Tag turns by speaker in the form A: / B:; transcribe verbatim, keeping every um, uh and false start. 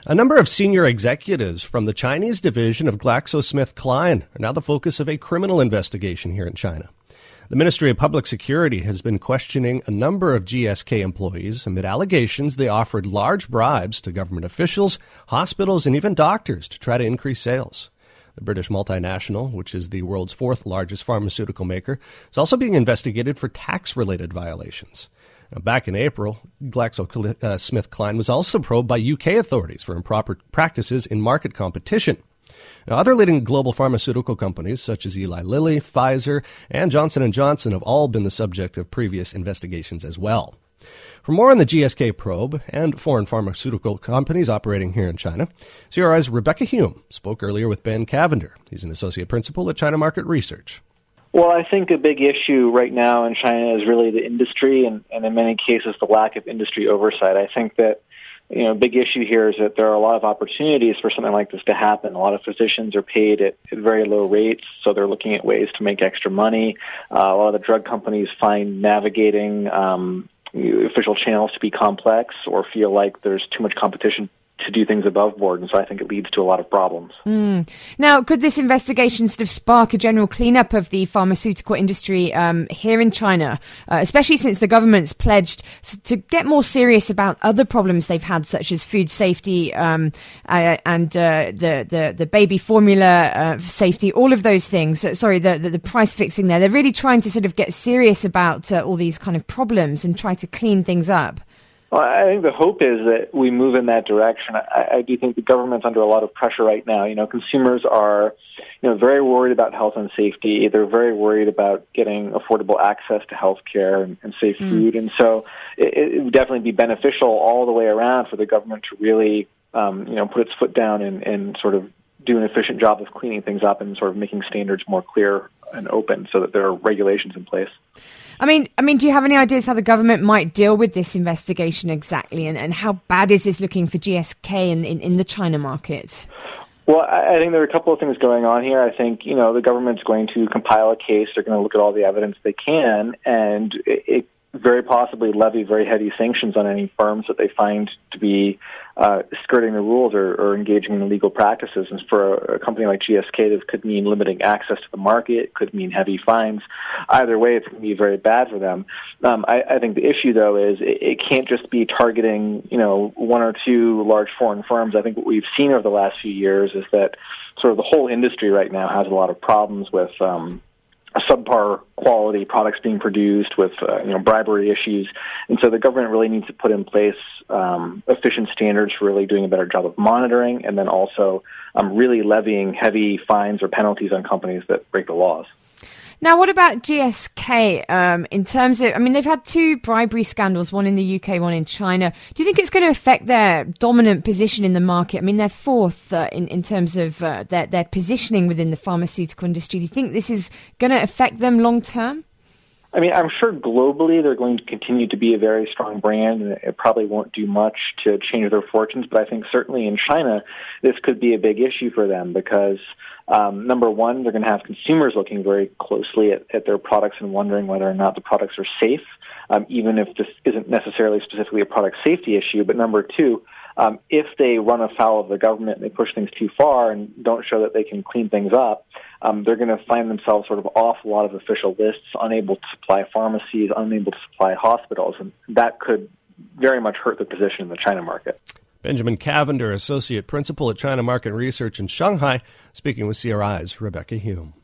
A: A number of senior executives from the Chinese division of GlaxoSmithKline are now the focus of a criminal investigation here in China. The Ministry of Public Security has been questioning a number of G S K employees amid allegations they offered large bribes to government officials, hospitals, and even doctors to try to increase sales. The British multinational, which is the world's fourth largest pharmaceutical maker, is also being investigated for tax-related violations. Now, back in April, GlaxoSmithKline was also probed by U K authorities for improper practices in market competition. Now, other leading global pharmaceutical companies such as Eli Lilly, Pfizer, and Johnson and Johnson have all been the subject of previous investigations as well. For more on the G S K probe and foreign pharmaceutical companies operating here in China, C R I's Rebecca Hume spoke earlier with Ben Cavender. He's an associate principal at China Market Research.
B: Well, I think a big issue right now in China is really the industry and, and in many cases the lack of industry oversight. I think that, you know, a big issue here is that there are a lot of opportunities for something like this to happen. A lot of physicians are paid at, at very low rates, so they're looking at ways to make extra money. Uh, a lot of the drug companies find navigating um, official channels to be complex or feel like there's too much competition to do things above board, and so I think it leads to a lot of problems.
C: Mm. Now, could this investigation sort of spark a general cleanup of the pharmaceutical industry um, here in China, uh, especially since the government's pledged to get more serious about other problems they've had, such as food safety um, uh, and uh, the, the the baby formula uh, safety, all of those things. Uh, sorry, the, the the price fixing there. They're really trying to sort of get serious about uh, all these kind of problems and try to clean things up.
B: Well, I think the hope is that we move in that direction. I, I do think the government's under a lot of pressure right now. You know, consumers are, you know, very worried about health and safety. They're very worried about getting affordable access to health care and, and safe mm. food. And so it, it would definitely be beneficial all the way around for the government to really, um, you know, put its foot down and, and sort of do an efficient job of cleaning things up and sort of making standards more clear and open so that there are regulations in place.
C: I mean, I mean, do you have any ideas how the government might deal with this investigation exactly, and, and how bad is this looking for G S K in, in, in the China market?
B: Well, I think there are a couple of things going on here. I think, you know, the government's going to compile a case. They're going to look at all the evidence they can, and it, it very possibly levy very heavy sanctions on any firms that they find to be uh, skirting the rules or, or engaging in illegal practices. And for a, a company like G S K, this could mean limiting access to the market. It could mean heavy fines. Either way, it's going to be very bad for them. Um, I, I think the issue, though, is it, it can't just be targeting, you know, one or two large foreign firms. I think what we've seen over the last few years is that sort of the whole industry right now has a lot of problems with um, subpar quality products being produced, with uh, you know bribery issues, and so the government really needs to put in place um, efficient standards for really doing a better job of monitoring, and then also um, really levying heavy fines or penalties on companies that break the laws.
C: Now, what about G S K um, in terms of, I mean, they've had two bribery scandals, one in the U K, one in China. Do you think it's going to affect their dominant position in the market? I mean, they're fourth uh, in, in terms of uh, their, their positioning within the pharmaceutical industry. Do you think this is going to affect them long term?
B: I mean, I'm sure globally they're going to continue to be a very strong brand, and it probably won't do much to change their fortunes. But I think certainly in China, this could be a big issue for them because Um, number one, they're going to have consumers looking very closely at, at their products and wondering whether or not the products are safe, um, even if this isn't necessarily specifically a product safety issue. But number two, um, if they run afoul of the government and they push things too far and don't show that they can clean things up, um, they're going to find themselves sort of off a lot of official lists, unable to supply pharmacies, unable to supply hospitals, and that could very much hurt their position in the China market.
A: Benjamin Cavender, Associate Principal at China Market Research in Shanghai, speaking with C R I's Rebecca Hume.